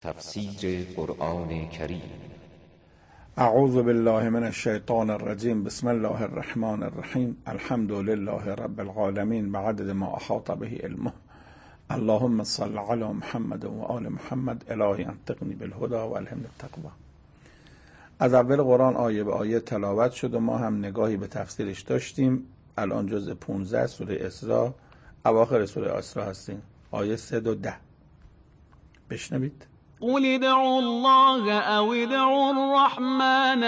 تفسیر قرآن کریم. اعوذ بالله من الشیطان الرجیم. بسم الله الرحمن الرحیم. الحمد لله رب العالمین بعدد ما احاط به علمه. اللهم صل علی محمد و آل محمد. الهی انطقنی بالهدى و الهمنی التقوی. از اول قرآن آیه به آیه تلاوت شد و ما هم نگاهی به تفسیرش داشتیم. الان جزء 15 سوره اسراء، اواخر سوره اسراء هستیم. آیه 3 و 10 بشنوید. قل ادعوا الله او ادعوا الرحمن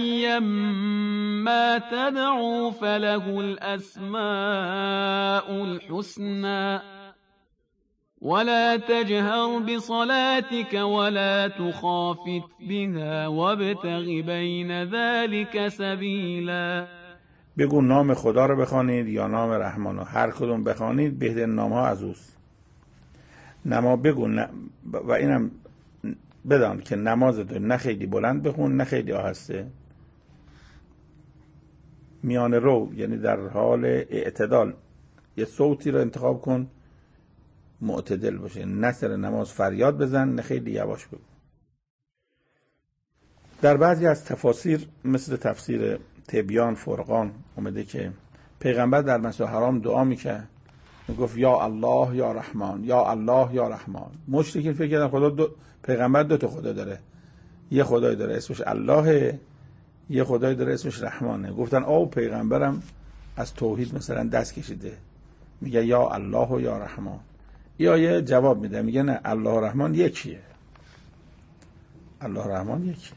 ايما تدعوا فله الاسماء الحسنى ولا تجهر بصلاتك ولا تخافت بها وابتغ بين ذلك سبيلا. بگو نام خدا رو بخوانید یا نام رحمان رو، هر کدوم بخوانید بهترین نام ها از اوست. نما بگو و اینم بدان که نمازت نه خیلی بلند بخون نه خیلی آهسته، میانه رو، یعنی در حال اعتدال. یه صوتی رو انتخاب کن معتدل باشه، نه سر نماز فریاد بزن نه خیلی یواش بگو. در بعضی از تفاسیر مثل تفسیر تبیان فرقان اومده که پیغمبر در مسجد حرام دعا میکرد، میگفت یا الله یا رحمان، یا الله یا رحمان. مشرکین فکر کردن پیغمبر دو تا خدا داره، یه خدای داره اسمش الله، یه خدای داره اسمش رحمانه. گفتن او پیغمبرم از توحید مثلا دست کشیده، میگه یا الله و یا رحمان. یا یه جواب میده میگه نه، الله و رحمان یکیه، الله و رحمان یکیه.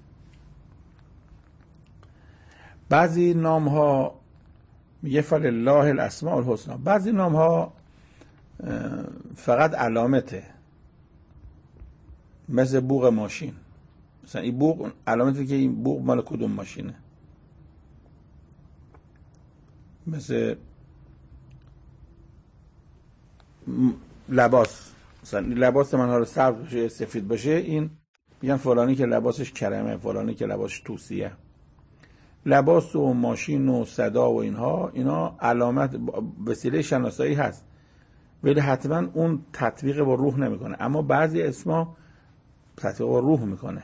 بعضی نام ها میگه فلله الاسماء الحسنی، بعضی نام ها فقط علامته، مثل بوق ماشین. مثلا این بوق علامتی که این بوق مال کدوم ماشینه. مثل لباس، مثلا لباس من ها رو سبز باشه سفید باشه، این میگن فلانی که لباسش کرمه، فلانی که لباسش توسیه. لباس و ماشین و صدا و اینا علامت وسیله شناسایی هست، ولی حتما اون تطبیق با روح نمیکنه. اما بعضی اسما تطبیق با روح میکنه.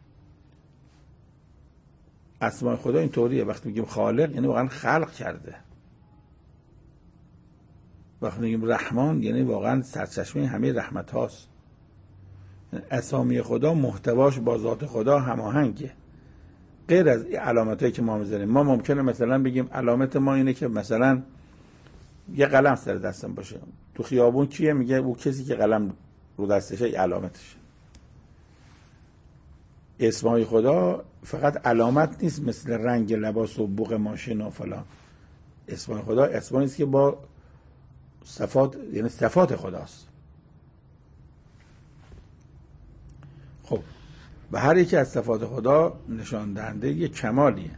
اسماء خدا اینطوریه، وقتی میگیم خالق یعنی واقعا خلق کرده، وقتی میگیم رحمان یعنی واقعا سرچشمه همه رحمت هاست. اسامی خدا محتواش با ذات خدا هماهنگه، غیر از این علامتایی که ما میذاریم. ما ممکنه مثلا بگیم علامت ما اینه که مثلا یه قلم سر دستم باشه، تو خیابون کیه؟ میگه او کسی که قلم رو دستشه علامتشه. اسمای خدا فقط علامت نیست مثل رنگ لباس و بوق ماشین و فلان. اسمای خدا اسمایی است که با صفات، یعنی صفات خداست. خب و هر یکی از صفات خدا نشان دهنده یک کمالیه.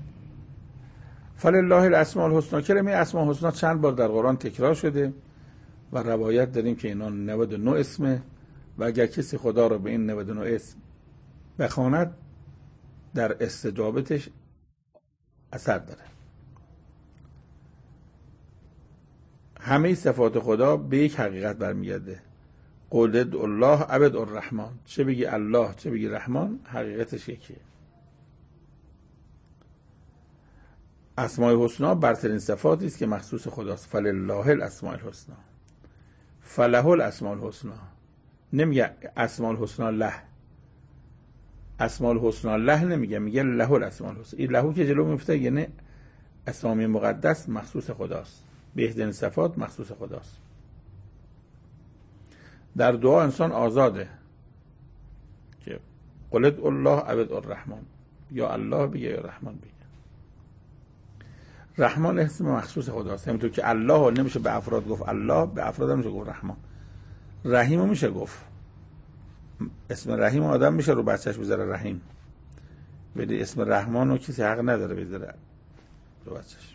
فلله الاسماء الحسنی، کلمه اسماء الحسنی چند بار در قرآن تکرار شده و روایت داریم که اینا 99 اسمه و اگر کسی خدا رو به این 99 اسم بخواند در استجابتش اثر داره. همه صفات خدا به یک حقیقت برمیگرده. قل ادعوا الله او ادعوا الرحمن، چه بگی الله چه بگی رحمان حقیقتش یکیه. اسماء الحسنا برترین صفاتی است که مخصوص خداست. فلله الاسماء الحسنا، فله الاسماء الحسنا. نمیگه اسماء الحسنا له، اسماء الحسنا له نمیگه، میگه له الاسماء الحسنا. این لهو که جلو میفته یعنی اسامی مقدس مخصوص خداست، بهترین صفات مخصوص خداست. در دعا انسان آزاده که قل ادعوا الله او ادعوا الرحمن، یا الله بگه یا رحمان بگه. رحمان اسم مخصوص خداست، همونطور که الله نمیشه به افراد گفت الله، به افراد نمیشه گفت رحمان. رحیم میشه گفت، اسم رحیم آدم میشه رو بچهش بذاره رحیم، ولی اسم رحمان رو کسی حق نداره بذاره رو بچهش.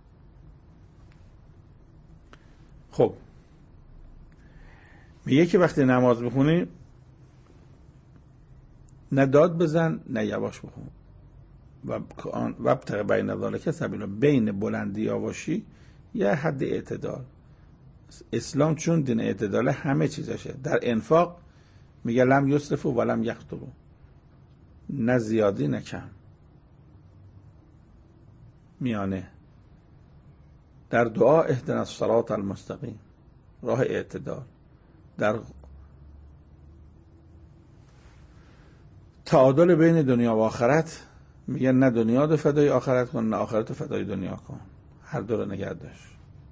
خب میگه که وقتی نماز بخونی نه داد بزن نه یواش بخون و ابتغ بین ذلک سبیلا، بین بلندی یواشی یه حد اعتدال. اسلام چون دین اعتداله همه چیزشه. در انفاق میگه لم یسرفوا و لم یقتروا، نه زیادی نه کم، میانه. در دعا اهدنا الصراط المستقیم، راه اعتدال. در تعادل بین دنیا و آخرت میگه نه دنیا رو فدای آخرت کن، نه آخرت رو فدای دنیا کن، هر دو رو نگه داشت.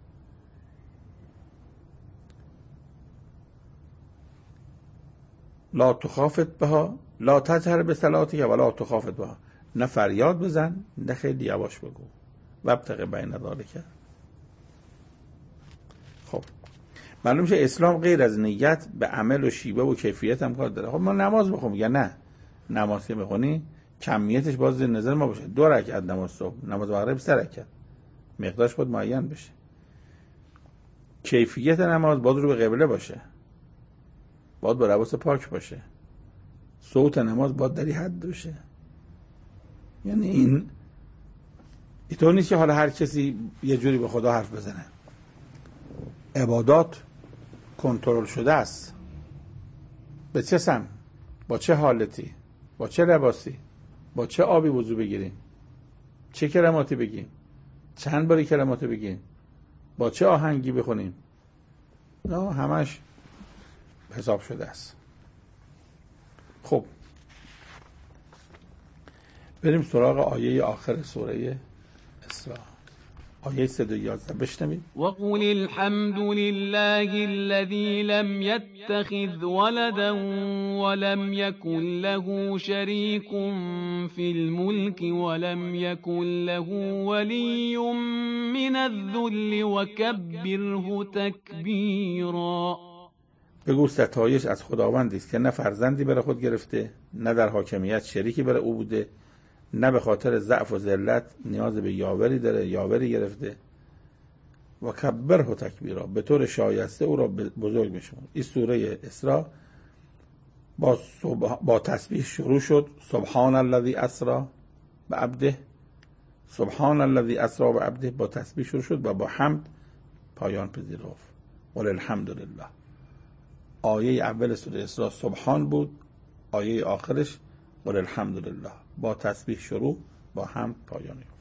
لا تخافت بها، لا تجهر به صلاتک ولا تخافت بها، نه فریاد بزن نه خیلی یواش بگو. وابتغ بین ذلک. خب معلوم شه اسلام غیر از نیت به عمل و شیوه و کیفیت هم کار داره. خب ما نماز بخونیم، یا نه نماز که بخونی کمیتش باز نظر ما باشه، 2 رکعت نماز صبح، نماز مغرب 3 رکعت، مقدارش خود معین بشه. کیفیت نماز باز رو به قبله باشه، باید با لباس پاک باشه، صوت نماز باید در حد باشه. یعنی اینطور نیست که حالا هر کسی یه جوری به خدا حرف بزنه. عبادات کنترل شده است. به چه سم، با چه حالتی، با چه لباسی، با چه آبی وضو بگیریم، چه کلماتی بگیم، چند باری کلماتی بگیم، با چه آهنگی بخونیم، نه همش حساب شده است. خب بریم سراغ آیه آخر سوره اسراء، آیه 111 بشنوید. وقل الحمد لله الذي لم يتخذ ولدا ولم يكن له شريك في الملك ولم يكن له ولي من الذل وكبره تكبيرا. بگو ستایش از خداوندی است که نه فرزندی برای خود گرفته، نه در حاکمیت شریکی برای او بوده، نه به خاطر ضعف و ذلت نیاز به یاوری داره، یاوری گرفته. و کبره تکبیرا، به طور شایسته او را بزرگ بشمار. این سوره اسراء با تسبیح شروع شد. سبحان الذی اسری بعبده، سبحان الذی اسری بعبده، با تسبیح شروع شد و با حمد پایان پذیرفت. وللحمدلله. آیه اول سوره اسراء سبحان بود، آیه آخرش وللحمدلله، با تسبیح شروع با حمد پایان یافت.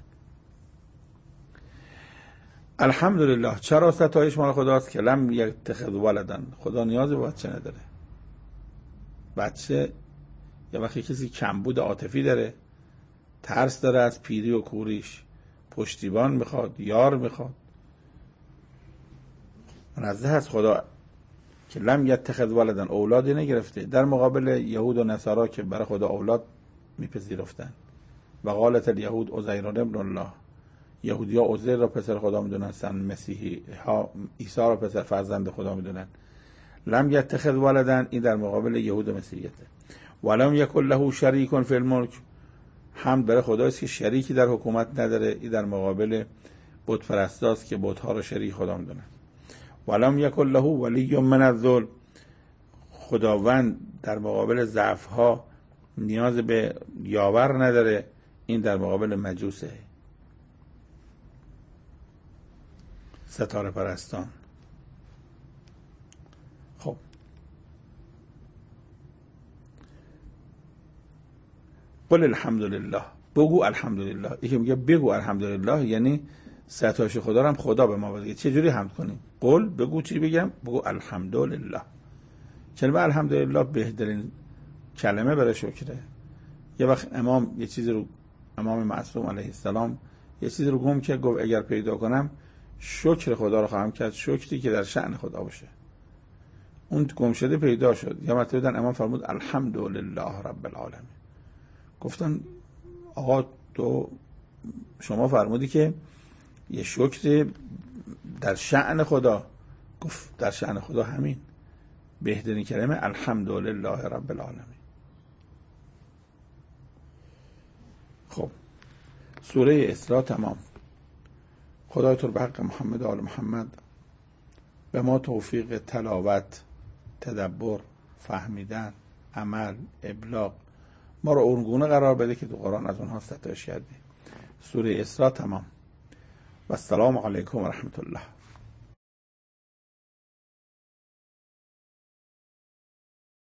الحمدلله. چرا ستایش مال خداست که لم یتخذ ولدا، خدا نیازی به بچه نداره. بچه یا وقتی کسی کمبود عاطفی داره، ترس داره از پیری و کوریش، پشتیبان میخواد، یار میخواد. منزه از خدا که لم یتخذ ولدا، اولادی نگرفته، در مقابل یهود و نصارا که برای خدا اولاد میپذیرفتن. و قالت الیهود عزیر ابن الله، یهودی ها عزیر را پسر خدا میدونستن، مسیحی ها عیسی را پسر فرزند خدا میدونن. لم یتخذ ولدا، این در مقابل یهود و مسیحیته. ولم یکن له شریک فی الملک، حمد برای خداست که شریکی در حکومت نداره، این در مقابل بت پرستاست که بت ها را شریک خدا میدونن. ولم یکن له ولی من الذل، خداوند در مقابل ضعف ها نیاز به یاور نداره، این در مقابل مجوسه، ستاره پرستان. خب قل الحمدلله، بگو الحمدلله. یکی میگه بگو الحمدلله یعنی ستایش خدا رو هم خدا به ما بگه. چه جوری حمد کنیم؟ قل، بگو. چی بگم؟ بگو الحمدلله. کلمه الحمدلله بهترین کلمه برای شکره. یه وقت امام یه چیزی رو، امام معصوم علیه السلام یه چیزی رو گم که گفت اگر پیدا کنم شکر خدا رو خواهم کرد، شکری که در شأن خدا باشه. اون گم شده پیدا شد. یا مثلا امام فرمود الحمدلله رب العالمین. گفتن آقا تو شما فرمودی که یه شکر در شأن خدا. گفت در شأن خدا همین بهترین کلمه الحمدلله رب العالمین. خب سوره اسراء تمام. خدای تو به حق محمد و آل محمد به ما توفیق تلاوت، تدبر، فهمیدن، عمل، ابلاغ، ما رو اونگونه قرار بده که تو قرآن از اونها ستایش کردی. سوره اسراء تمام. و السلام علیکم و رحمت الله.